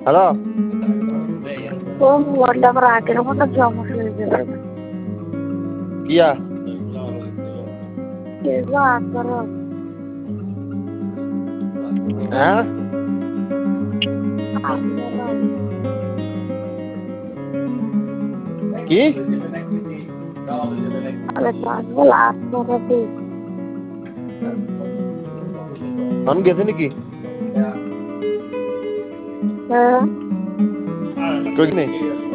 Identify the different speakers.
Speaker 1: Hello
Speaker 2: ও মোবাইলটা আবার আগের মতো সমস্যা হয়ে যাবে।
Speaker 1: কিয়া হ্যাঁ কি অন গেছে নাকি কই নেই